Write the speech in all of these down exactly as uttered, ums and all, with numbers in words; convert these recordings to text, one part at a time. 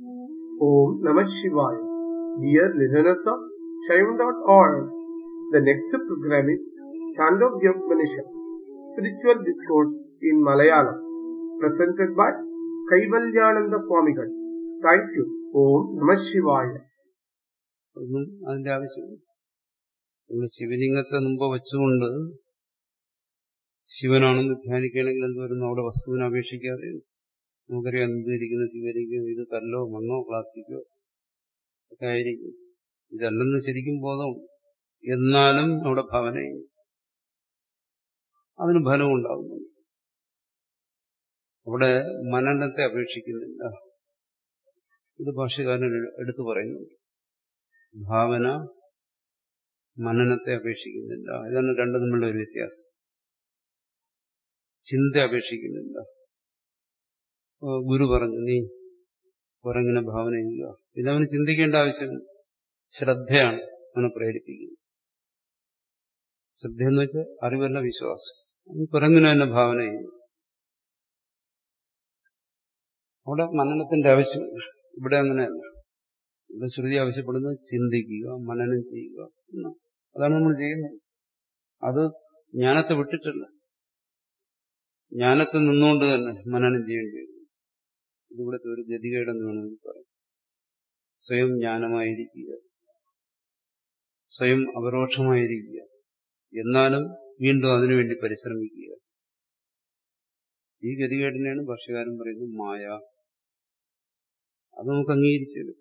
Om Namah Shivaya. Dear listeners of Shaivan dot org, the next program is Chandogya Upanishad, Spiritual Discourse in Malayalam, presented by Kaivalyananda Swamigal. Thank you. Om Namah Shivaya. ഒന്നും അതിന്റെ ആവശ്യമില്ല. നമ്മൾ ശിവലിംഗത്തെ മുമ്പ് വെച്ചുകൊണ്ട് ശിവനാണെന്ന് ധ്യാനിക്കുകയാണെങ്കിൽ എന്ത് വരുന്നു? അവിടെ വസ്തുവിനെ അപേക്ഷിക്കാതെ നമുക്കറിയാം എന്തിരിക്കുന്ന ശിവലിംഗം ഇത് കല്ലോ മണ്ണോ പ്ലാസ്റ്റിക്കോ ഒക്കെ ആയിരിക്കും. ഇതല്ലെന്ന് ശരിക്കും ബോധമുണ്ട്. എന്നാലും അവിടെ ഭാവനയും അതിന് ഫലവും ഉണ്ടാകുന്നുണ്ട്. അവിടെ മനനത്തെ അപേക്ഷിക്കുന്നില്ല. ഇത് ഭാഷ്യകാരൻ എടുത്തു പറയുന്നുണ്ട്. ഭാവന മനനത്തെ അപേക്ഷിക്കുന്നില്ല. ഇതാണ് രണ്ടും തമ്മിലുള്ള ഒരു വ്യത്യാസം. ചിന്ത അപേക്ഷിക്കുന്നില്ല. ഗുരു പറഞ്ഞു നീ കുരങ്ങിനെ ഭാവന ചെയ്യുക. ഇതവന് ചിന്തിക്കേണ്ട ആവശ്യം ശ്രദ്ധയാണ് അവനെ പ്രേരിപ്പിക്കുന്നത്. ശ്രദ്ധയെന്ന് വെച്ചാൽ അറിവല്ല വിശ്വാസം. കുരങ്ങിനെ തന്നെ ഭാവന ചെയ്യുന്നു. അവിടെ മനനത്തിന്റെ ആവശ്യമില്ല. ഇവിടെ അങ്ങനെയല്ല. ഇവിടെ ശ്രുതി ആവശ്യപ്പെടുന്നത് ചിന്തിക്കുക, മനനം ചെയ്യുക എന്നാണ്. അതാണ് നമ്മൾ ചെയ്യുന്നത്. അത് ജ്ഞാനത്തെ വിട്ടിട്ടല്ല, ജ്ഞാനത്തിൽ നിന്നുകൊണ്ട് തന്നെ മനനം ചെയ്യേണ്ടി വരും. ഇതിവിടുത്തെ ഒരു ഗതികേടെന്ന് വേണമെങ്കിൽ പറയാം. സ്വയം ജ്ഞാനമായിരിക്കുക, സ്വയം അപരോക്ഷമായിരിക്കുക, എന്നാലും വീണ്ടും അതിനുവേണ്ടി പരിശ്രമിക്കുക. ഈ ഗതികേടിനെയാണ് ഭാഷ്യകാരൻ പറയുന്നത് മായ. അത് നമുക്ക് അംഗീകരിച്ചത്.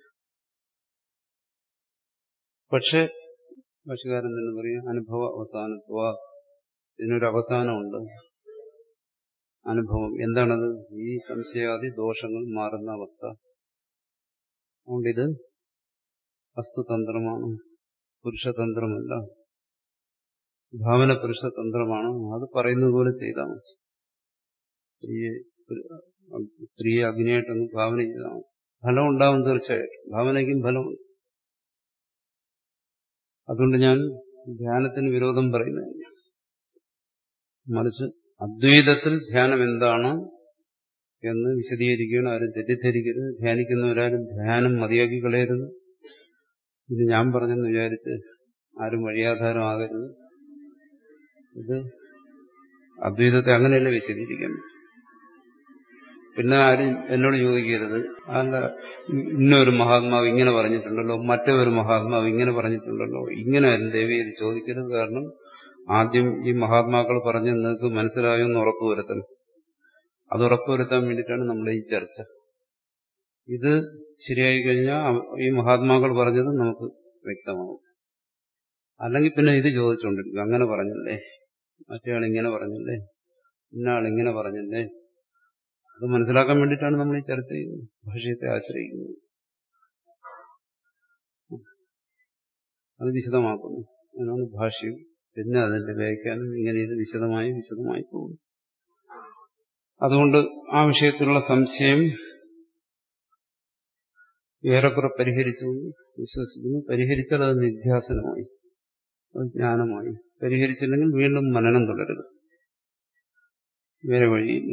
പക്ഷെ ഭാഷ്യകാരൻ തന്നെ പറയും അനുഭവ അവസാനത്വ. ഇതിനൊരു അവസാനമുണ്ട്. അനുഭവം എന്താണത്? ഈ സംശയാദി ദോഷങ്ങൾ മാറുന്ന അവസ്ഥ. അതുകൊണ്ടിത് വസ്തുതന്ത്രമാണ്, പുരുഷതന്ത്രമല്ല. ഭാവന പുരുഷതന്ത്രമാണ്. അത് പറയുന്നത് പോലെ ചെയ്താൽ മതി. സ്ത്രീയെ സ്ത്രീയെ അഗ്നിയായിട്ടൊന്ന് ഭാവന ചെയ്താൽ മതി. ഫലം ഉണ്ടാവും തീർച്ചയായിട്ടും. ഭാവനയ്ക്കും ഫലമുണ്ട്. അതുകൊണ്ട് ഞാൻ ധ്യാനത്തിന് വിരോധം പറയുന്നില്ല. മറിച്ച് അദ്വൈതത്തിൽ ധ്യാനം എന്താണ് എന്ന് വിശദീകരിക്കുകയാണ്. ആരും തെറ്റിദ്ധരിക്കരുത്. ധ്യാനിക്കുന്നവരാരും ധ്യാനം മതിയാക്കി കളയരുത്. ഇത് ഞാൻ പറഞ്ഞെന്ന് വിചാരിച്ച് ആരും വഴിയാധാരമാകരുത്. ഇത് അദ്വൈതത്തെ അങ്ങനെയല്ല വിശദീകരിക്കാൻ. പിന്നെ ആരും എന്നോട് ചോദിക്കരുത് അല്ല ഇന്നൊരു മഹാത്മാവ് ഇങ്ങനെ പറഞ്ഞിട്ടുണ്ടല്ലോ, മറ്റൊരു മഹാത്മാവ് ഇങ്ങനെ പറഞ്ഞിട്ടുണ്ടല്ലോ, ഇങ്ങനെ ദേവി ഇത് ചോദിക്കരുത്. കാരണം ആദ്യം ഈ മഹാത്മാക്കൾ പറഞ്ഞ് നിങ്ങൾക്ക് മനസ്സിലായോ എന്ന് ഉറപ്പുവരുത്തണം. അത് ഉറപ്പുവരുത്താൻ വേണ്ടിയിട്ടാണ് നമ്മുടെ ഈ ചർച്ച. ഇത് ശരിയായി കഴിഞ്ഞാൽ ഈ മഹാത്മാക്കൾ പറഞ്ഞത് നമുക്ക് വ്യക്തമാവും. അല്ലെങ്കിൽ പിന്നെ ഇത് ചോദിച്ചുകൊണ്ടിരിക്കും, അങ്ങനെ പറഞ്ഞില്ലേ, മറ്റേ ആൾ ഇങ്ങനെ പറഞ്ഞില്ലേ, ഇന്ന ആൾ ഇങ്ങനെ പറഞ്ഞില്ലേ. അത് മനസ്സിലാക്കാൻ വേണ്ടിയിട്ടാണ് നമ്മൾ ഈ ചർച്ച ചെയ്യുന്നത്, ഭാഷ്യത്തെ ആശ്രയിക്കുന്നത്. അത് വിശദമാക്കുന്നു. അതിനാണ് ഭാഷ്യം. പിന്നെ അതിന്റെ വ്യാഖ്യാനം. ഇങ്ങനെ ഇത് വിശദമായി വിശദമായി പോകും. അതുകൊണ്ട് ആ വിഷയത്തിലുള്ള സംശയം ഏറെക്കുറെ പരിഹരിച്ചു വിശ്വസിക്കുന്നു. പരിഹരിച്ചാൽ അത് നിധ്യാസനമായി, അത് ജ്ഞാനമായി. പരിഹരിച്ചില്ലെങ്കിൽ വീണ്ടും മനനം തുടരുക, വേറെ വഴിയില്ല.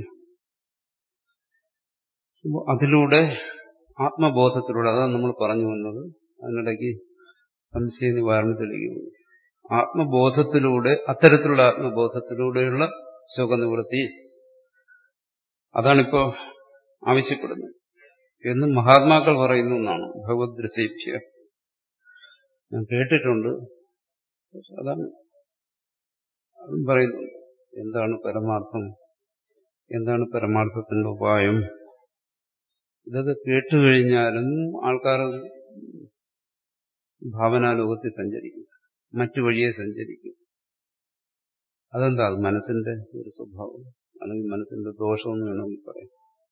അതിലൂടെ ആത്മബോധത്തിലൂടെ, അതാണ് നമ്മൾ പറഞ്ഞു വന്നത്. അതിനിടയ്ക്ക് സംശയ നിവാരണത്തിലേക്ക് പോയി. ആത്മബോധത്തിലൂടെ, അത്തരത്തിലുള്ള ആത്മബോധത്തിലൂടെയുള്ള ശോകനിവൃത്തി, അതാണിപ്പോ ആവശ്യപ്പെടുന്നത് എന്ന് മഹാത്മാക്കൾ പറയുന്നു എന്നാണ്. ഭഗവത് രസേഭ്യ ഞാൻ കേട്ടിട്ടുണ്ട്. അതാണ് അതും പറയുന്നുണ്ട്. എന്താണ് പരമാർത്ഥം, എന്താണ് പരമാർത്ഥത്തിന്റെ ഉപായം, ഇതൊക്കെ കേട്ടുകഴിഞ്ഞാലും ആൾക്കാർ ഭാവനാലോകത്തിൽ സഞ്ചരിക്കും, മറ്റു വഴിയെ സഞ്ചരിക്കും. അതെന്താ? അത് മനസ്സിന്റെ ഒരു സ്വഭാവം, അല്ലെങ്കിൽ മനസ്സിന്റെ ദോഷമെന്ന് വേണമെങ്കിൽ പറയാം.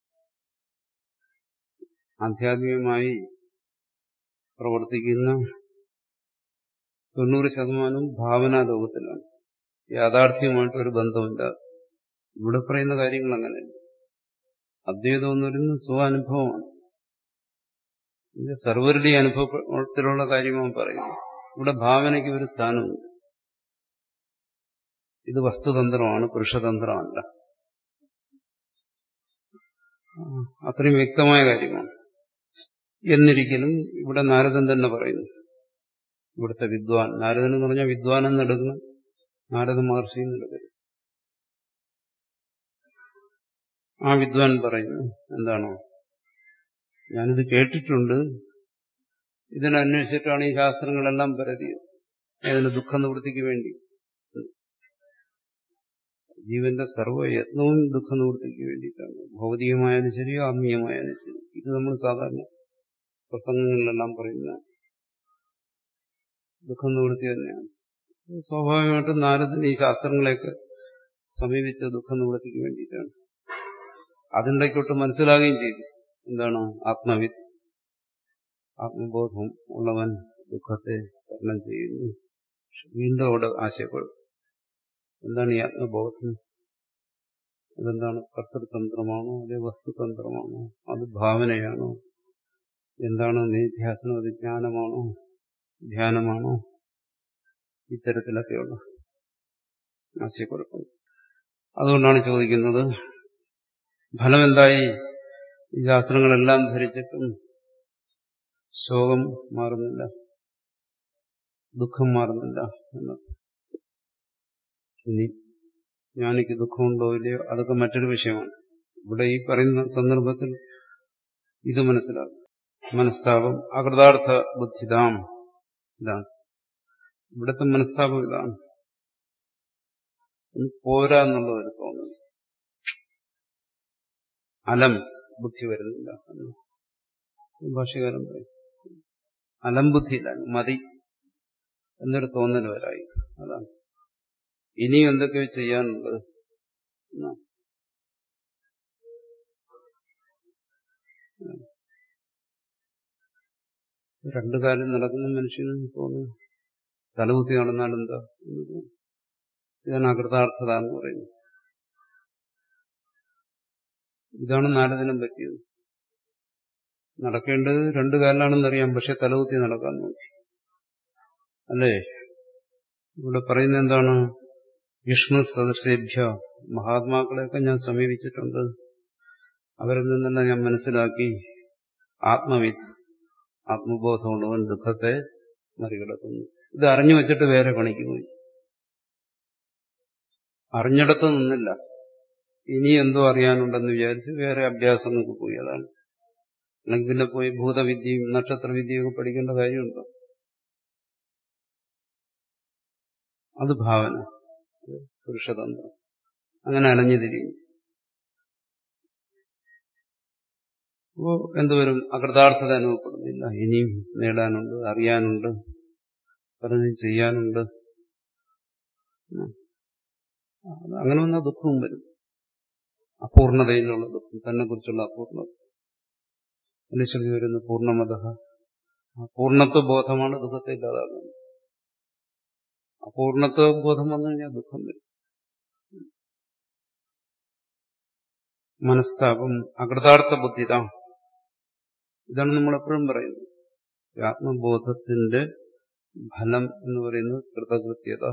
ആധ്യാത്മികമായി പ്രവർത്തിക്കുന്ന തൊണ്ണൂറ് ശതമാനം ഭാവനാലോകത്തിലാണ്. യാഥാർത്ഥ്യമായിട്ടൊരു ബന്ധമില്ല. ഇവിടെ പറയുന്ന കാര്യങ്ങൾ അങ്ങനെയല്ല. അദ്വൈതം എന്ന് പറയുന്നത് സ്വാനുഭവമാണ്. സർവരുടെയും അനുഭവത്തിലുള്ള കാര്യമാണ് പറയുന്നത്. ഇവിടെ ഭാവനയ്ക്ക് ഒരു സ്ഥാനമുണ്ട്. ഇത് വസ്തുതന്ത്രമാണ്, പുരുഷതന്ത്രമല്ല. അത്രയും വ്യക്തമായ കാര്യമാണ്. എന്നിരിക്കലും ഇവിടെ നാരദൻ തന്നെ പറയുന്നു. ഇവിടുത്തെ വിദ്വാൻ, നാരദൻ എന്ന് പറഞ്ഞാൽ വിദ്വാൻ എന്നെടുക്കണം, നാരദ മഹർഷി എന്നെടുക്കരുത്. ആ വിദ്വാൻ പറയുന്നു എന്താണോ, ഞാനിത് കേട്ടിട്ടുണ്ട്, ഇതിനന്വേഷിച്ചിട്ടാണ് ഈ ശാസ്ത്രങ്ങളെല്ലാം പരതിയത്, അതിന് ദുഃഖ നിവൃത്തിക്ക് വേണ്ടി. ജീവന്റെ സർവ്വയത്നവും ദുഃഖ നിവൃത്തിക്ക് വേണ്ടിയിട്ടാണ്, ഭൗതികമായാലും ശരി ആത്മീയമായാലും ശരി. ഇത് നമ്മൾ സാധാരണ പ്രസംഗങ്ങളിലെല്ലാം പറയുന്ന ദുഃഖ നിവൃത്തി തന്നെയാണ്. സ്വാഭാവികമായിട്ടും നാരദൻ ഈ ശാസ്ത്രങ്ങളെയൊക്കെ സമീപിച്ച ദുഃഖ നിവൃത്തിക്ക് വേണ്ടിയിട്ടാണ്. അതിൻ്റെക്കോട്ട് മനസ്സിലാകുകയും ചെയ്തു എന്താണ് ആത്മവിത്ത്, ആത്മബോധം ഉള്ളവൻ ദുഃഖത്തെ തരണം ചെയ്യുന്നു. വീണ്ടും അവിടെ ആശയപ്പെടും. എന്താണ് ഈ ആത്മബോധം? അതെന്താണ്? കർത്തൃതന്ത്രമാണോ അല്ലെ വസ്തുതന്ത്രമാണോ? അത് ഭാവനയാണോ? എന്താണ് നിധ്യാസനം? അത് ജ്ഞാനമാണോ ധ്യാനമാണോ? ഇത്തരത്തിലൊക്കെയുള്ള ആശയക്കുഴപ്പം. അതുകൊണ്ടാണ് ചോദിക്കുന്നത്, ഫലം എന്തായി? ഈ ശാസ്ത്രങ്ങളെല്ലാം ധരിച്ചിട്ടും ശോകം മാറുന്നില്ല, ദുഃഖം മാറുന്നില്ല എന്ന്. ഇനി ജ്ഞാനിക്ക് ദുഃഖമുണ്ടോ ഇല്ലയോ അതൊക്കെ മറ്റൊരു വിഷയമാണ്. ഇവിടെ ഈ പറയുന്ന സന്ദർഭത്തിൽ ഇത് മനസ്സിലാകും. മനസ്താപം അകൃതാർത്ഥ ബുദ്ധിതാം, ഇതാണ് ഇവിടുത്തെ മനസ്താപം. ഇതാണ് പോരാ എന്നുള്ളതൊരു തോന്നുന്നു. അലം ബുദ്ധി വരുന്നില്ല ഭാഷ്യകാരൻ പറയും. അലം ബുദ്ധിയില്ല, മതി എന്നൊരു തോന്നൽ വരായി. അതാണ് ഇനിയും എന്തൊക്കെയോ ചെയ്യാനുള്ളത്. രണ്ടു കാലം നടക്കുന്ന മനുഷ്യനും തോന്നുന്നു തലകുത്തി നടന്നാലെന്താ. ഇതാണ് അകൃതാർത്ഥത എന്ന് പറയുന്നത്. ഇതാണ് നാരദനും പറ്റിയത്. നടക്കേണ്ടത് രണ്ടു കാലിലാണെന്നറിയാം, പക്ഷെ തലകുത്തി നടക്കാൻ നോക്കി. അല്ലേ? ഇവിടെ പറയുന്നത് എന്താണ്? വിഷ്ണു സദൃശേഭ്യ, മഹാത്മാക്കളെയൊക്കെ ഞാൻ സമീപിച്ചിട്ടുണ്ട്, അവരിൽ നിന്നെല്ലാം ഞാൻ മനസ്സിലാക്കി, ആത്മവിത്ത്, ആത്മബോധമുള്ളവൻ ദുഃഖത്തെ മറികടക്കുന്നു. ഇത് അറിഞ്ഞു വെച്ചിട്ട് വേറെ പണിക്ക് പോയി, അറിഞ്ഞിടത്ത് നിന്നില്ല. ഇനി എന്തോ അറിയാനുണ്ടെന്ന് വിചാരിച്ച് വേറെ അഭ്യാസങ്ങൾക്ക് പോയി. അതാണ്. അല്ലെങ്കിൽ പിന്നെ പോയി ഭൂതവിദ്യയും നക്ഷത്രവിദ്യയും ഒക്കെ പഠിക്കേണ്ട കാര്യമുണ്ടോ? അത് ഭാവന, പുരുഷതന്ത്രം. അങ്ങനെ അലഞ്ഞു തിരിയും. അപ്പോ എന്തുവരും? അകൃതാർത്ഥത അനുഭവപ്പെടുന്നില്ല. ഇനിയും നേടാനുണ്ട്, അറിയാനുണ്ട്, പലതും ചെയ്യാനുണ്ട്. അങ്ങനെ വന്ന ദുഃഖവും വരും. അപൂർണതയിലുള്ള ദുഃഖം, തന്നെ കുറിച്ചുള്ള അപൂർണത. അനുശ്രുതി വരുന്ന പൂർണ്ണമത, പൂർണ്ണത്വ ബോധമാണ് ദുഃഖത്തെ ഇല്ലാതാകുന്നത്. അപൂർണത്വ ബോധം വന്നു കഴിഞ്ഞാൽ ദുഃഖം വരും. മനസ്താപം അകൃതാർത്ഥ ബുദ്ധിത, ഇതാണ് നമ്മൾ എപ്പോഴും പറയുന്നത്. ആത്മബോധത്തിന്റെ ഫലം എന്ന് പറയുന്നത് കൃതകൃത്യത.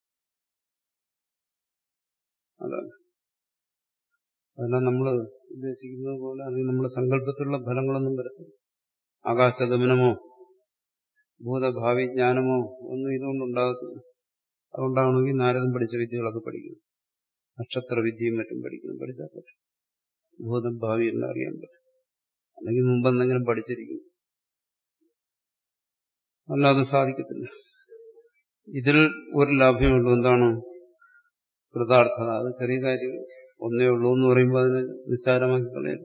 അതാണ്. അതെല്ലാം നമ്മൾ ഉദ്ദേശിക്കുന്നത് പോലെ അല്ലെങ്കിൽ നമ്മുടെ സങ്കല്പത്തിലുള്ള ഫലങ്ങളൊന്നും വരത്തില്ല. ആകാശഗമനമോ ഭൂതഭാവി ജ്ഞാനമോ ഒന്നും ഇതുകൊണ്ടുണ്ടാകത്തില്ല. അതുകൊണ്ടാണെങ്കിൽ നാരദൻ പഠിച്ച വിദ്യകളൊക്കെ പഠിക്കുന്നു, നക്ഷത്രവിദ്യയും മറ്റും പഠിക്കുന്നു. പഠിച്ചാൽ പറ്റും, ഭൂതം ഭാവി എല്ലാം അറിയാൻ പറ്റും. അല്ലെങ്കിൽ മുമ്പെന്തെങ്കിലും പഠിച്ചിരിക്കും, അല്ലാതെ സാധിക്കത്തില്ല. ഇതിൽ ഒരു ലാഭ്യമുള്ളൂ. എന്താണ്? കൃതാർത്ഥത. അത് ചെറിയ കാര്യം, ഒന്നേ ഉള്ളൂ എന്ന് പറയുമ്പോൾ അതിനെ നിസ്സാരമാക്കി കളയും.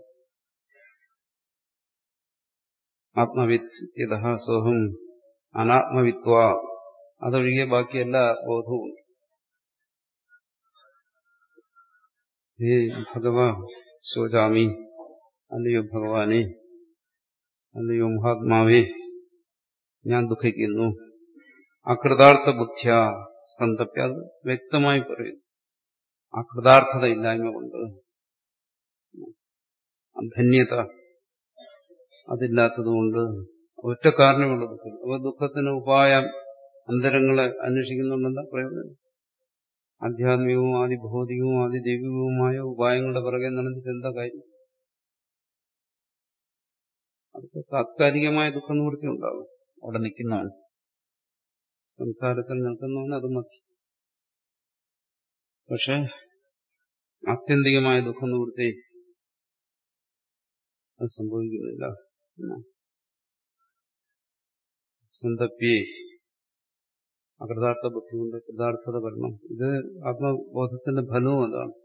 ആത്മവിത്ത് യഥ സോഹം അനാത്മവിത്വ, അതൊഴികെ ബാക്കി എല്ലാ ബോധവും. ഹേ ഭഗവാ ശോചാമി, അല്ലയോ ഭഗവാനെ, അല്ലയോ മഹാത്മാവേ, ഞാൻ ദുഃഖിക്കുന്നു. അകൃതാർത്ഥ ബുദ്ധ്യ സന്തപ്യ, അത് വ്യക്തമായി പറയുന്നു. അകൃതാർത്ഥത ഇല്ലായ്മ കൊണ്ട്, അധന്യത അതില്ലാത്തതുകൊണ്ട്, ഒറ്റ കാരണമുള്ള ദുഃഖം. അപ്പോൾ ദുഃഖത്തിന് ഉപായം അന്തരങ്ങളെ അന്വേഷിക്കുന്നുണ്ടെന്നാ പ്രയോജനം. ആധ്യാത്മികവും ആദിഭൗതികവും ആദിദൈവികവുമായ ഉപായങ്ങളുടെ പിറകെ നടന്നിട്ട് എന്താ കാര്യം? അതൊക്കെ താത്കാലികമായ ദുഃഖനിവൃത്തി ഉണ്ടാകും. അവിടെ നിൽക്കുന്നവൻ, സംസാരത്തിൽ നിൽക്കുന്നവൻ അത് മതി. പക്ഷെ ആത്യന്തികമായ ദുഃഖനിവൃത്തി അത് സംഭവിക്കുന്നില്ല. സന്തപ്യേ അകൃതാർത്ഥ ബുദ്ധി കൊണ്ട് കൃതാർത്ഥത വരണം. ഇത് ആത്മബോധത്തിന്റെ ഫലവും അതാണ്.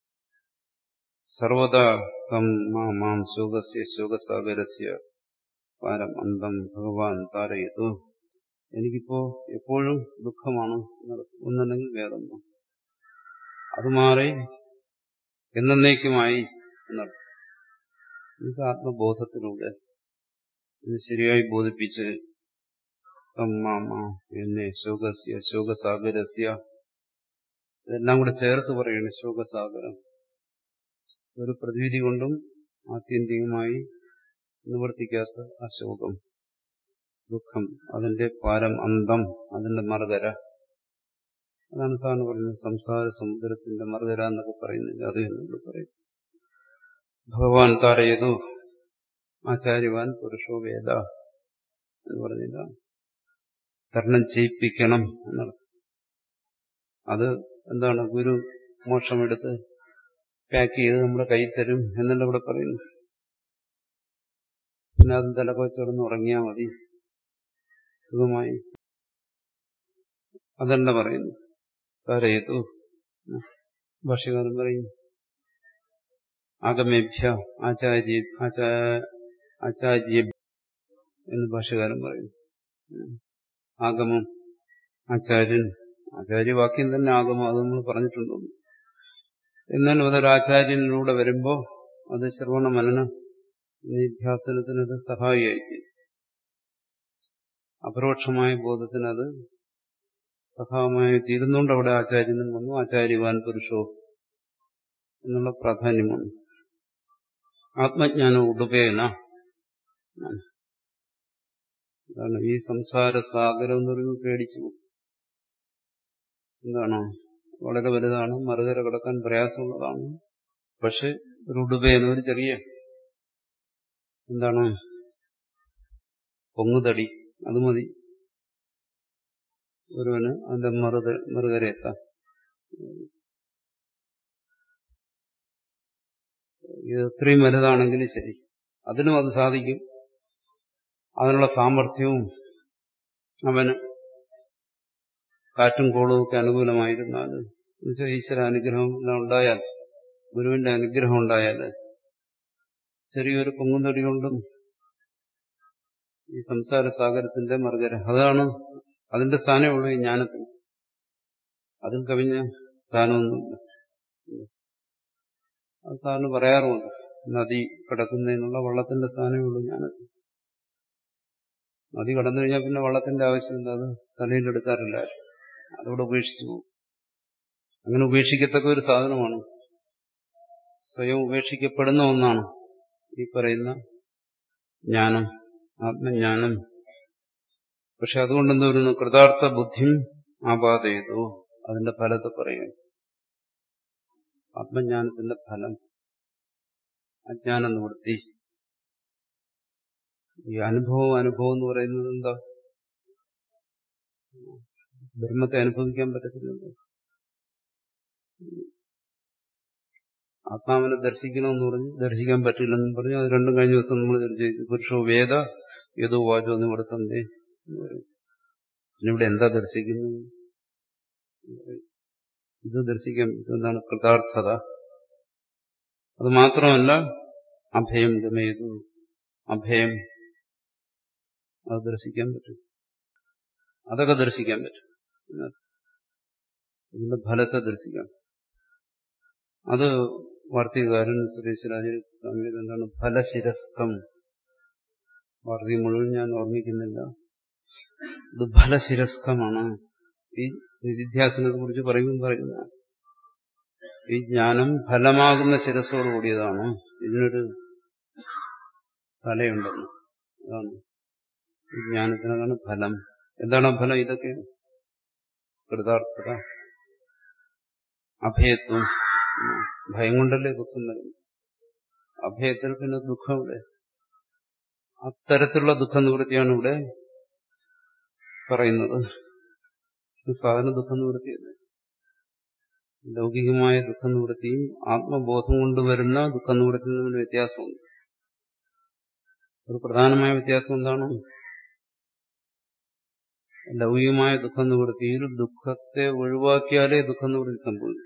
സർവദാ തം മാം ശോകസ്യ ശോകസാഗരസ്യ പാരം അന്തം ഭഗവാൻ താരയതു. എനിക്കിപ്പോ എപ്പോഴും ദുഃഖമാണ് ഒന്നല്ലെങ്കിൽ വേറൊന്നും. അത് മാറി എന്നേക്കുമായി എന്നർത്ഥം. എനിക്ക് ആത്മബോധത്തിലൂടെ ഇത് ശരിയായി ബോധിപ്പിച്ച് തമ്മാമ എന്നെ ശോകസ്യ ശോകസാഗരസ്യ, ഇതെല്ലാം കൂടെ ചേർത്ത് പറയണ ശോകസാഗരം. ഒരു പ്രതീതി കൊണ്ടും ആത്യന്തികമായി നിവർത്തിക്കാത്ത അശോകം, ദുഃഖം, അതിന്റെ പാരം അന്തം, അതിന്റെ മറുകര. അതാണ് സാറിന് പറയുന്നത് സംസാര സമുദ്രത്തിന്റെ മറുകര എന്നൊക്കെ പറയുന്നില്ല, അത് എന്നോട് പറയും. ഭഗവാൻ താരയതു ആചാര്യവാൻ പുരുഷോ വേദ എന്ന് പറഞ്ഞില്ല, തരണം ചെയ്യിപ്പിക്കണം എന്നർത്ഥം. അത് എന്താണ്? ഗുരു മോക്ഷമെടുത്ത് പാക്ക് ചെയ്ത് നമ്മുടെ കൈ തരും എന്നല്ല ഇവിടെ പറയുന്നു. പിന്നെ അതും തലക്കോ ചേർന്ന് ഉറങ്ങിയാൽ മതി സുഖമായി, അതല്ല പറയുന്നു. താരയതു ഭാഷ്യകാരൻ പറയും ആഗമേഭ്യ ആചാര്യ ആചാര്യ എന്ന് ഭാഷ്യകാരൻ പറയുന്നു. ആഗമം, ആചാര്യൻ, ആചാര്യവാക്യം തന്നെ ആഗമം, അത് നമ്മൾ പറഞ്ഞിട്ടുണ്ടോ. എന്നാലും അതൊരാചാര്യനിലൂടെ വരുമ്പോൾ അത് ശ്രവണ മനന നിധ്യാസനത്തിനത് സഹായിയായിരിക്കും. അപരോക്ഷമായ ബോധത്തിനത് സഹായമായി തീരുന്നുണ്ട്. അവിടെ ആചാര്യനും വന്നു, ആചാര്യവാൻ പുരുഷോ എന്നുള്ള പ്രാധാന്യം വന്നു. ആത്മജ്ഞാനം ഉടുപേന, എന്താണ് ഈ സംസാര സാഗരം എന്ന് പറയുന്നത്? പേടിച്ചു പോകും. എന്താണ്? വളരെ വലുതാണ്, മറുകര കടക്കാൻ പ്രയാസമുള്ളതാണ്. പക്ഷെ ഒരു ഉടുപേന, ഒരു ചെറിയ എന്താണ് പൊങ്ങുതടി, അത് മതി ഒരുവന് അതിന്റെ മറുത മറുകരയെത്താൻ. ഇത് എത്രയും വലുതാണെങ്കിലും ശരി, അതിനും അത് സാധിക്കും. അതിനുള്ള സാമർഥ്യവും അവന് കാറ്റും കോളവും ഒക്കെ അനുകൂലമായിരുന്നാൽ, എന്നുവെച്ചാൽ ഈശ്വര അനുഗ്രഹം എല്ലാം ഉണ്ടായാൽ, ഗുരുവിന്റെ അനുഗ്രഹം ഉണ്ടായാൽ ചെറിയൊരു പൊങ്ങുന്നടി കൊണ്ടും ഈ സംസാര സാഗരത്തിന്റെ മറുകര, അതാണ് അതിന്റെ സ്ഥാനമേ ഉള്ളൂ ഈ ജ്ഞാനത്തിന്. അതിൽ കവിഞ്ഞ സ്ഥാനമൊന്നുമില്ല. അത് സാറിന് പറയാറുമുണ്ട്, നദി കടക്കുന്നതിനുള്ള വള്ളത്തിന്റെ സ്ഥാനമേ ഉള്ളൂ ജ്ഞാനത്തിന്. നദി കടന്നു കഴിഞ്ഞാൽ പിന്നെ വള്ളത്തിന്റെ ആവശ്യമില്ല, അത് തലയിലെടുക്കാറില്ല, അതോടെ ഉപേക്ഷിച്ചു പോകും. അങ്ങനെ ഉപേക്ഷിക്കത്തക്ക ഒരു സാധനമാണ്, സ്വയം ഉപേക്ഷിക്കപ്പെടുന്ന ഒന്നാണ് ഈ പറയുന്ന ജ്ഞാനം, ആത്മജ്ഞാനം. പക്ഷെ അതുകൊണ്ടെന്ത് വരുന്നു? കൃതാർത്ഥ ബുദ്ധിം ആപാദയതു, അതിന്റെ ഫലത്തെ പറയുക. ആത്മജ്ഞാനത്തിന്റെ ഫലം അജ്ഞാന നിവൃത്തി. ഈ അനുഭവം അനുഭവം എന്ന് പറയുന്നത് എന്താ? ബ്രഹ്മത്തെ അനുഭവിക്കാൻ പറ്റത്തില്ലല്ലോ. ആത്മാവിനെ ദർശിക്കണമെന്ന് പറഞ്ഞ് ദർശിക്കാൻ പറ്റില്ലെന്ന് പറഞ്ഞു. അത് രണ്ടും കഴിഞ്ഞ ദിവസം നമ്മൾ ചർച്ച പുരുഷോ വേദ ഏതോ വാചോ നിവർത്തന്തേ എന്ന് പറയും. പിന്നിവിടെ എന്താ ദർശിക്കുന്നത്? ഇത് ദർശിക്കാൻ എന്താണ്? കൃതാർത്ഥത. അത് മാത്രമല്ല അഭയം ഗമയതു, അഭയം അത് ദർശിക്കാൻ പറ്റും. അതൊക്കെ ദർശിക്കാൻ പറ്റും. ഇതിന്റെ ഫലത്തെ ദർശിക്കാം. അത് വാർത്തികകാരൻ സുരേശ്വരാചാര്യ സ്വാമി എന്താണ് ഫലശിരസ്കം. വാർത്തിക മുഴുവൻ ഞാൻ ഓർമ്മിക്കുന്നില്ല. ഇത് ഫലശിരസ്കമാണ്. ഈ നിധിധ്യാസനത്തെ കുറിച്ച് പറയുമ്പോൾ പറയുന്ന ഈ ജ്ഞാനം ഫലമാകുന്ന ശിരസ്സോട് കൂടിയതാണ്. ഇതിനൊരു തലയുണ്ടെന്ന്. അതാണ് ഈ ജ്ഞാനത്തിനാണ് ഫലം. എന്താണ് ഫലം? ഇതൊക്കെ കൃതാർത്ഥത, അഭയത്വം. ഭയം കൊണ്ടല്ലേ ദുഃഖം വരുന്നു. അഭയത്തിൽ പിന്നെ ദുഃഖം ഇവിടെ. അത്തരത്തിലുള്ള ദുഃഖനിവൃത്തിയാണ് ഇവിടെ പറയുന്നത്. സാധാരണ ദുഃഖനിവൃത്തിയല്ല. ലൗകികമായ ദുഃഖനിവൃത്തിയും ആത്മബോധം കൊണ്ടുവരുന്ന ദുഃഖനിവൃത്തിയും തമ്മിൽ വ്യത്യാസമുണ്ട്. ഒരു പ്രധാനമായ വ്യത്യാസം എന്താണ്? ലൗകികമായ ദുഃഖനിവൃത്തിയിൽ ദുഃഖത്തെ ഒഴിവാക്കിയാലേ ദുഃഖനിവൃത്തി സംഭവിക്കും.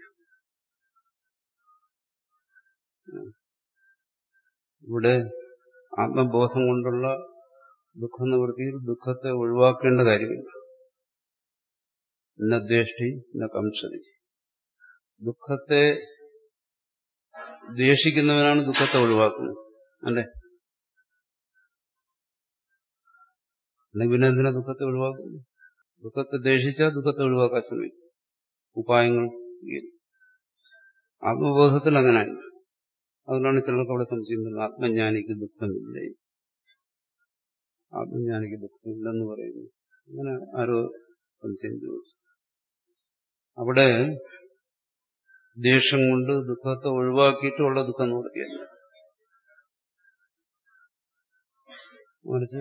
ഇവിടെ ആത്മബോധം കൊണ്ടുള്ള ദുഃഖനിവൃത്തിയിൽ ദുഃഖത്തെ ഒഴിവാക്കേണ്ട കാര്യമില്ല. ന ദ്വേഷ്ടി ന കംസതി. ദുഃഖത്തെ ദ്വേഷിക്കുന്നവനാണ് ദുഃഖത്തെ ഒഴിവാക്കുന്നത്, അല്ലേ? അല്ലെങ്കിൽ പിന്നെ എന്തിനാ ദുഃഖത്തെ ഒഴിവാക്കുന്നു? ദുഃഖത്തെ ദ്വേഷിച്ചാൽ ദുഃഖത്തെ ഒഴിവാക്കാൻ ശ്രമിക്കും, ഉപായങ്ങൾ സ്വീകരിക്കും. ആത്മബോധത്തിൽ അങ്ങനെയല്ല. അതുകൊണ്ടാണ് ചിലർക്ക് അവിടെ സംശയം വരുന്നത്. ആത്മജ്ഞാനിക്ക് ദുഃഖമില്ലേ, ആത്മജ്ഞാനിക്ക് ദുഃഖമില്ലെന്ന് പറയുന്നു. അങ്ങനെ ആരോ സംശയം ചോദിച്ചു. അവിടെ ദ്വേഷം കൊണ്ട് ദുഃഖത്തെ ഒഴിവാക്കിയിട്ടുള്ള ദുഃഖം നിവൃത്തിയല്ല, മറിച്ച്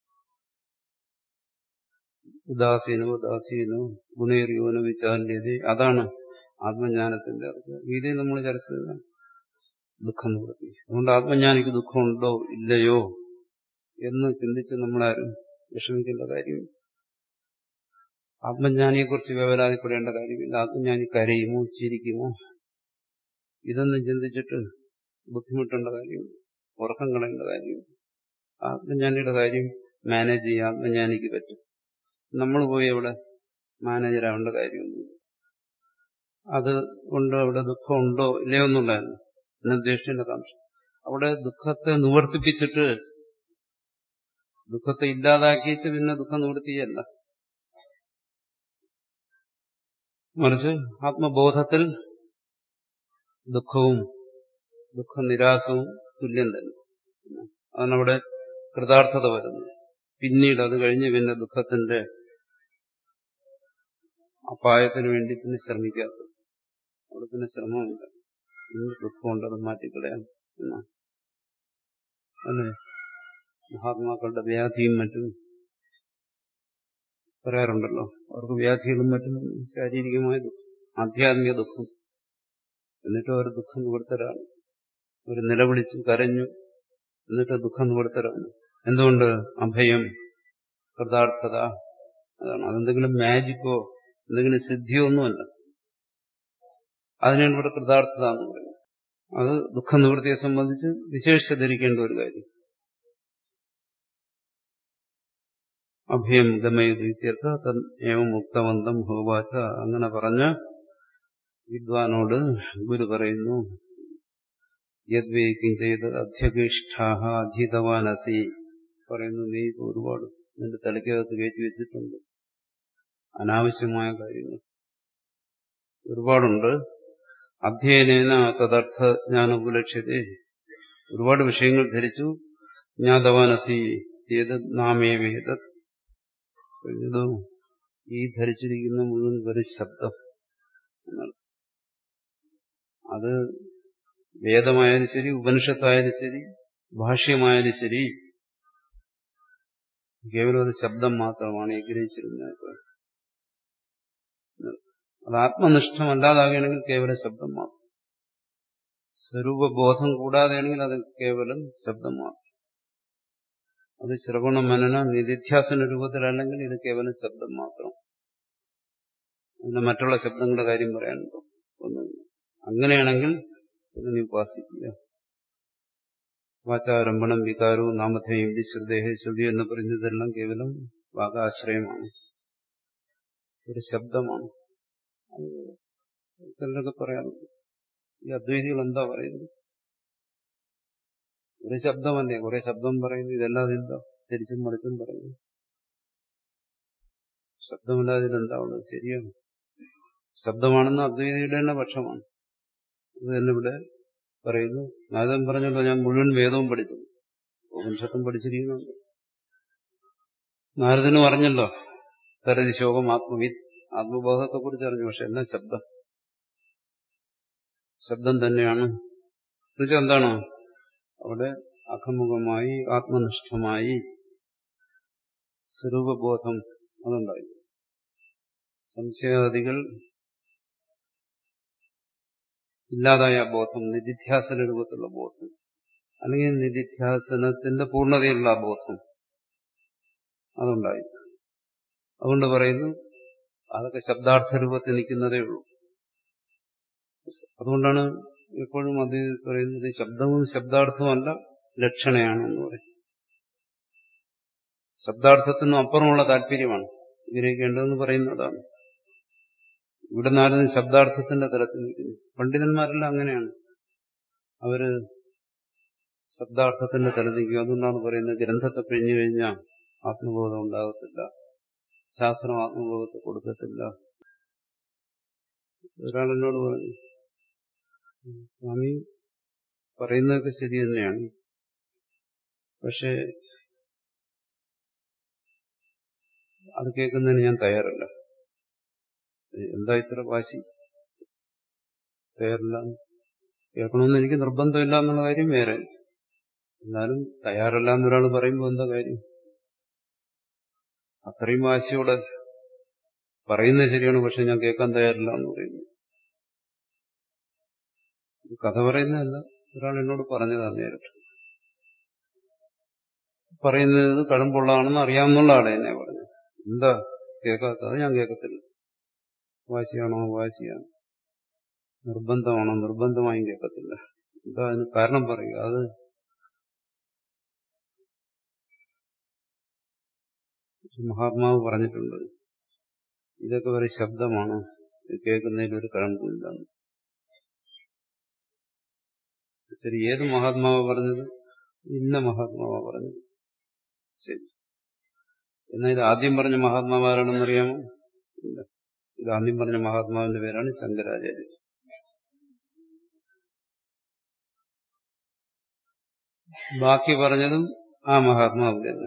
ഉദാസീനോ ഉദാസീനോ ഗുണേറിയോനോ വിചാരേതി, അതാണ് ആത്മജ്ഞാനത്തിന്റെ അർത്ഥം. ഗീതയിൽ നമ്മൾ ചർച്ച ചെയ്ത ദുഃഖം നിവൃത്തി. അതുകൊണ്ട് ആത്മജ്ഞാനിക്ക് ദുഃഖമുണ്ടോ ഇല്ലയോ എന്ന് ചിന്തിച്ച് നമ്മളാരും വിഷമിക്കേണ്ട കാര്യമില്ല. ആത്മജ്ഞാനിയെക്കുറിച്ച് വ്യവരാതിപ്പെടേണ്ട കാര്യമില്ല. ആത്മജ്ഞാനി കരയുമോ ചിരിക്കുമോ ഇതൊന്നും ചിന്തിച്ചിട്ട് ബുദ്ധിമുട്ടേണ്ട കാര്യമില്ല, ഉറക്കം കളയേണ്ട കാര്യമില്ല. ആത്മജ്ഞാനിയുടെ കാര്യം മാനേജ് ചെയ്യാൻ ആത്മജ്ഞാനിക്ക് പറ്റും. നമ്മൾ പോയി അവിടെ മാനേജരാവേണ്ട കാര്യമൊന്നുമില്ല. അത് കൊണ്ട് അവിടെ ദുഃഖമുണ്ടോ ഇല്ലയോ എന്നുള്ളതല്ല നിർദ്ദേശിച്ച കാംക്ഷ. അവിടെ ദുഃഖത്തെ നിവർത്തിപ്പിച്ചിട്ട് ദുഃഖത്തെ ഇല്ലാതാക്കിയിട്ട് പിന്നെ ദുഃഖം നിവൃത്തിയല്ല, മറിച്ച് ആത്മബോധത്തിൽ ദുഃഖവും ദുഃഖനിരാസവും തുല്യം തന്നെ. അതിനവിടെ കൃതാർത്ഥത വരുന്നു. പിന്നീട് അത് കഴിഞ്ഞ് പിന്നെ ദുഃഖത്തിന്റെ അപായത്തിന് വേണ്ടി പിന്നെ ശ്രമിക്കാത്തത്. അവിടെ പിന്നെ ശ്രമമില്ല. ഇന്ന് ദുഃഖമുണ്ട്, അത് മാറ്റിക്കളയാം എന്നാണ്. അല്ലേ? മഹാത്മാക്കളുടെ വ്യാധിയും മറ്റും പറയാറുണ്ടല്ലോ. അവർക്ക് വ്യാധികളും മറ്റും ശാരീരികമായ ദുഃഖം, ആധ്യാത്മിക ദുഃഖം, എന്നിട്ടും അവർ ദുഃഖം നിവൃത്തരാണ്. അവർ നിലവിളിച്ചു കരഞ്ഞു, എന്നിട്ട് ദുഃഖം നിവൃത്തരാണ്. എന്തുകൊണ്ട്? അഭയം, കൃതാർത്ഥത. അതാണ്. അതെന്തെങ്കിലും മാജിക്കോ എന്തെങ്കിലും സിദ്ധിയോ ഒന്നുമല്ല. അതിനാണ് ഇവിടെ കൃതാർത്ഥത എന്ന് പറയുന്നത്. അത് ദുഃഖ നിവൃത്തിയെ സംബന്ധിച്ച് വിശേഷിച്ച് ധരിക്കേണ്ട ഒരു കാര്യം. അഭയം ഗമയുദ്ധ ഏവം മുക്തവന്തം ഹോവാച. അങ്ങനെ പറഞ്ഞ വിദ്വാനോട് ഗുരു പറയുന്നു, യദ്വേക്കും ചെയ്ത് അധ്യഗിഷ്ഠാഹ അധീതവാനസി. പറയുന്നു, നീ ഒരുപാട് നിന്റെ തലയ്ക്കകത്ത് കയറ്റി വെച്ചിട്ടുണ്ട് അനാവശ്യമായ കാര്യങ്ങൾ ഒരുപാടുണ്ട്. അധ്യയനേന തദർത്ഥ ജ്ഞാനം ഉപലക്ഷ്യത്തെ. ഒരുപാട് വിഷയങ്ങൾ ധരിച്ചു. ജ്ഞാതവാനസി ഏത് നാമേ വേദ. ഈ ധരിച്ചിരിക്കുന്ന മുഴുവൻ ഒരു ശബ്ദം എന്നാണ്. അത് വേദമായാലും ശരി, ഉപനിഷത്തായാലും ശരി, ഭാഷ്യമായാലും ശരി, കേവലം അത് ശബ്ദം മാത്രമാണ് ഈ ഗ്രഹിച്ചിരുന്നത്. അത് ആത്മനിഷ്ഠമല്ലാതാകണമെങ്കിൽ കേവലം ശബ്ദം മാത്രം. സ്വരൂപബോധം കൂടാതെയാണെങ്കിൽ അത് കേവലം ശബ്ദം മാത്രം. അത് ശ്രവണ മനന നിധിധ്യാസന രൂപത്തിലല്ലെങ്കിൽ ഇത് കേവലം ശബ്ദം മാത്രം. അതിന്റെ മറ്റുള്ള ശബ്ദങ്ങളുടെ കാര്യം പറയാനുണ്ടോ? ഒന്നുമില്ല. അങ്ങനെയാണെങ്കിൽ ഇത് നീ ഉപാസിക്കുക. വാചാരംഭണം വികാരവും നാമധേയം ശ്രദ്ധേഹ ശ്രുതി എന്ന് പറയുന്നതെല്ലാം കേവലം വാകാശ്രയമാണ്, ഒരു ശബ്ദമാണ്. ചിലരൊക്കെ പറയാറുണ്ട്, ഈ അദ്വൈതികൾ എന്താ പറയുന്നത്? ഒരു ശബ്ദമല്ലേ, കുറെ ശബ്ദം പറയുന്നു, ഇതല്ലാതെ എന്താ തിരിച്ചും മറിച്ചും പറയുന്നു? ശബ്ദമല്ലാതെ ഇതെന്താ ഉള്ളത്? ശരിയാണ്, ശബ്ദമാണെന്ന് അദ്വൈതിയുടെ തന്നെ പക്ഷമാണ്. ഇത് തന്നെ ഇവിടെ പറയുന്നു. നാരദൻ പറഞ്ഞല്ലോ, ഞാൻ മുഴുവൻ വേദവും പഠിച്ചു, ഉപനിഷത്തും പഠിച്ചിരിക്കുന്നുണ്ട്. നാരദനും അറിഞ്ഞല്ലോ തരതി ശോകം ആത്മവിത്ത്, ആത്മബോധത്തെ കുറിച്ച് അറിഞ്ഞു. പക്ഷെ എല്ലാം ശബ്ദം, ശബ്ദം തന്നെയാണ്. എന്നുവെച്ചാൽ എന്താണ് അവിടെ അഖമുഖമായി ആത്മനിഷ്ഠമായി സ്വരൂപബോധം അതുണ്ടായി. സംശയാദികൾ ഇല്ലാതായ ബോധം, നിധിധ്യാസന രൂപത്തിലുള്ള ബോധം, അല്ലെങ്കിൽ നിധിധ്യാസനത്തിന്റെ പൂർണ്ണതയുള്ള ബോധം അതുണ്ടായി. അതുകൊണ്ട് പറയുന്നു അതൊക്കെ ശബ്ദാർത്ഥ രൂപത്തിൽ നിൽക്കുന്നതേ ഉള്ളൂ. അതുകൊണ്ടാണ് എപ്പോഴും അത് പറയുന്നത് ശബ്ദവും ശബ്ദാർത്ഥവുമല്ല, ലക്ഷണയാണെന്ന് പറയും. ശബ്ദാർത്ഥത്തിനും അപ്പുറമുള്ള താല്പര്യമാണ് വിഗ്രഹിക്കേണ്ടതെന്ന് പറയുന്നതാണ്. ഇവിടെ നാരദൻ ശബ്ദാർത്ഥത്തിന്റെ തലത്തിൽ നിൽക്കുന്നു. പണ്ഡിതന്മാരെല്ലാം അങ്ങനെയാണ്, അവര് ശബ്ദാർത്ഥത്തിന്റെ തലത്തിൽ നിൽക്കും. അതുകൊണ്ടാണ് പറയുന്നത് ഗ്രന്ഥത്തെ പിഴിഞ്ഞു കഴിഞ്ഞാൽ ആത്മബോധം ഉണ്ടാകത്തില്ല, ശാസ്ത്രം ആത്മബോധത്തെ കൊടുക്കത്തില്ല. ഒരാളെന്നോട് പറഞ്ഞു, സ്വാമി പറയുന്നതൊക്കെ ശരി തന്നെയാണ്, പക്ഷെ അത് കേൾക്കുന്നതിന് ഞാൻ തയ്യാറല്ല. എന്താ ഇത്ര വാശി? തയ്യാറില്ല, കേൾക്കണമെന്ന് എനിക്ക് നിർബന്ധമില്ല എന്നുള്ള കാര്യം വേറെ. എന്നാലും തയ്യാറല്ല എന്നൊരാൾ പറയുമ്പോൾ എന്താ കാര്യം? അത്രയും വാശിയോടെ പറയുന്നത് ശരിയാണ്, പക്ഷെ ഞാൻ കേൾക്കാൻ തയ്യാറില്ല എന്ന് പറയുന്നു. കഥ പറയുന്നതല്ല, ഒരാൾ എന്നോട് പറഞ്ഞതാണ് നേരിട്ട്. പറയുന്നത് കഴമ്പുള്ളതാണെന്ന് അറിയാവുന്നുള്ള ആളെ എന്നെ പറഞ്ഞു. എന്താ കേൾക്കാത്തത്? ഞാൻ കേൾക്കത്തില്ല. വാശിയാണോ? വാശിയാണ്. നിർബന്ധമാണോ? നിർബന്ധമായും കേൾക്കത്തില്ല. എന്താ അതിന് കാരണം പറയുക? അത് മഹാത്മാവ് പറഞ്ഞിട്ടുണ്ട്, ഇതൊക്കെ ഒരു ശബ്ദമാണ്, കേൾക്കുന്നതിൽ ഒരു കഴമ്പില്ല. ശരി, ഏത് മഹാത്മാവ് പറഞ്ഞത്? ഇന്ന മഹാത്മാവാ പറഞ്ഞത്. ശരി, എന്നാൽ ഇത് ആദ്യം പറഞ്ഞ മഹാത്മാവ് ആരാണെന്നറിയാമോ? ഇല്ല. ഇത് ആദ്യം പറഞ്ഞ മഹാത്മാവിന്റെ പേരാണ് ശങ്കരാചാര്യൻ. ബാക്കി പറഞ്ഞതും ആ മഹാത്മാവ് തന്നെ.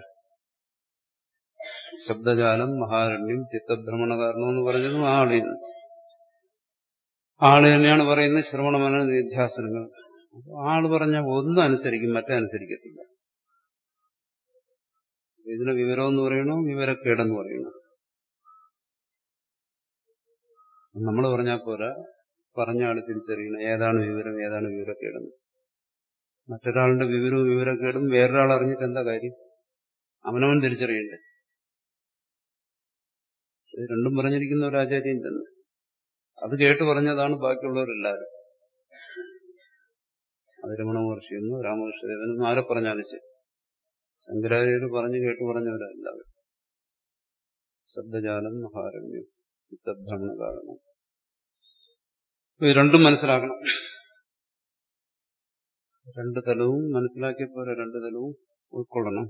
ശബ്ദജാലം, മഹാരണ്യം, ചിത്തഭ്രമണ കാരണം എന്ന് പറഞ്ഞതും ആ ആളിന് ആള് തന്നെയാണ് പറയുന്നത്. ശ്രവണമന നിധ്യാസനങ്ങൾ ആള് പറഞ്ഞ ഒന്നും അനുസരിക്കും, മറ്റേ അനുസരിക്കത്തില്ല. ഇതിന് വിവരം എന്ന് പറയണോ വിവരക്കേടെന്ന് പറയണോ? നമ്മൾ പറഞ്ഞാൽ പോരാ, പറഞ്ഞ ആള് തിരിച്ചറിയണം ഏതാണ് വിവരം, ഏതാണ് വിവരക്കേടെന്ന്. മറ്റൊരാളുടെ വിവരവും വിവരക്കേടും വേറൊരാൾ അറിഞ്ഞിട്ട് എന്താ കാര്യം? അവനവൻ തിരിച്ചറിയണ്ടേ? ഇത് രണ്ടും പറഞ്ഞിരിക്കുന്ന ഒരു ആചാര്യൻ തന്നെ. അത് കേട്ട് പറഞ്ഞതാണ് ബാക്കിയുള്ളവരെല്ലാവരും. അത് രമണ മഹർഷിയെന്നോ രാമകൃഷ്ണദേവനെന്നോ ആരെ പറഞ്ഞാലും ശരി, ശങ്കരാചാര്യർ പറഞ്ഞു കേട്ട് പറഞ്ഞവരെല്ലാവരും. ശബ്ദജാലം, മഹാരണ്യം, ചിത്തഭ്രമണ കാരണം, ഇത് രണ്ടും മനസ്സിലാക്കണം. രണ്ട് തലവും മനസ്സിലാക്കിയപ്പോലെ രണ്ട് തലവും ഉൾക്കൊള്ളണം.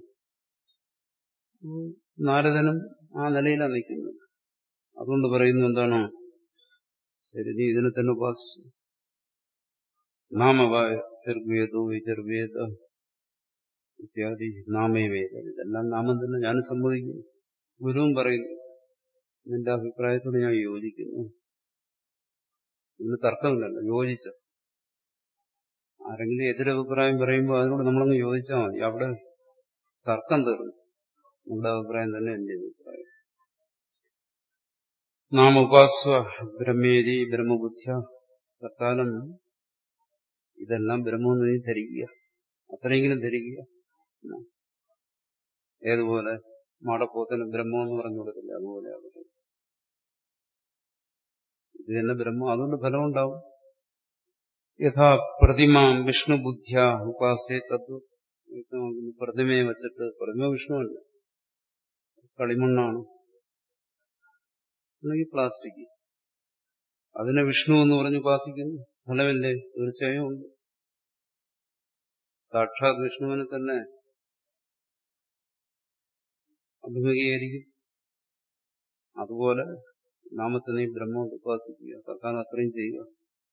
നാരദനും ആ നിലയിലാണ് നിൽക്കുന്നത്. അതുകൊണ്ട് പറയുന്നു എന്താണ്, ശരി നീ ഇതിനെ തന്നെ ഉപാസിച്ചു. നാമവേദോ വിചർവേദ ഇത്യാദി നാമവേദ, ഇതെല്ലാം നാമം തന്നെ. ഞാനും സമ്മതിക്കുന്നു, ഗുരുവും പറയുന്നു. നിന്റെ അഭിപ്രായത്തോട് ഞാൻ യോജിക്കുന്നു. ഇന്ന് തർക്കമില്ലല്ലോ, യോജിച്ച. ആരെങ്കിലും എതിരഭിപ്രായം പറയുമ്പോൾ അതിനോട് നമ്മളങ്ങ് യോജിച്ചാൽ മതി. അവിടെ തർക്കം തീർന്നു. നമ്മുടെ അഭിപ്രായം തന്നെ എന്റെ അഭിപ്രായം. നാം ഉപാസ്വ ബ്രഹ്മേരി ബ്രഹ്മബുദ്ധ്യ, തൽക്കാലം ഇതെല്ലാം ബ്രഹ്മമെന്ന് നീ ധരിക്കുക, അത്രയെങ്കിലും ധരിക്കുക. ഏതുപോലെ മാടപ്പോത്തിന് ബ്രഹ്മമെന്ന് പറഞ്ഞു കൊടുക്കില്ല, അതുപോലെ ആകട്ടെ. ഇത് തന്നെ ബ്രഹ്മം, അതുകൊണ്ട് ഫലമുണ്ടാവും. യഥാ പ്രതിമ വിഷ്ണുബുദ്ധ്യ ഉപാസ്യ തത്വ, പ്രതിമയെ വച്ചിട്ട്, പ്രതിമ വിഷ്ണുവല്ല, കളിമണ്ണാണ് അല്ലെങ്കിൽ പ്ലാസ്റ്റിക്, അതിനെ വിഷ്ണു എന്ന് പറഞ്ഞ് ഉപാസിക്കുന്നു. ഫലമില്ലേ? തീർച്ചയായും ഉണ്ട്. സാക്ഷാത് വിഷ്ണുവിനെ തന്നെ അഭിമുഖീകരിക്കും. അതുപോലെ നാമത്തെ നീ ബ്രഹ്മം ഉപാസിക്കുക, തൽക്കാലം അത്രയും ചെയ്യുക.